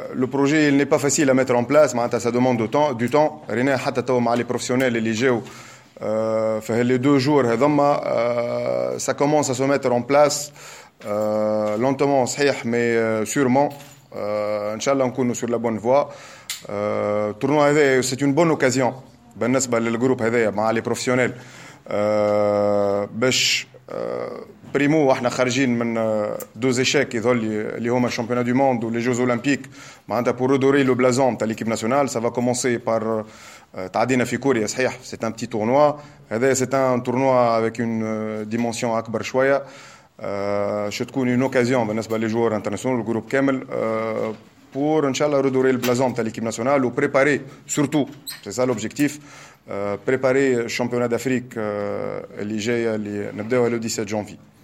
le projet il n'est pas facile à mettre en place, ça demande du temps. Rien حتى تو مع les professionnels اللي جاوا في les 2 jours هذوما ça commence à se mettre en place lentement صحيح mais sûrement ان شاء الله نكونوا sur la bonne voie. Tournoi هذا c'est une bonne occasion بالنسبه للجروب هذايا مع les professionnels باش بريمو واحنا خارجين من 2 échecs يظل اللي هما الشامبيونات دو موند و les Jeux olympiques معناتها pour redorer le blason تاع l'équipe nationale. Ça va commencer par تعدينا في كوريا صحيح c'est un petit tournoi. هذا c'est un tournoi avec une dimension أكبر شوية. تكون une occasion بالنسبة les joueurs internationaux le groupe كامل pour إن شاء الله redorer le blason تاع l'équipe nationale و préparer surtout c'est ça l'objectif préparer le championnat d'Afrique اللي جاي اللي نبداوها le 17 janvier.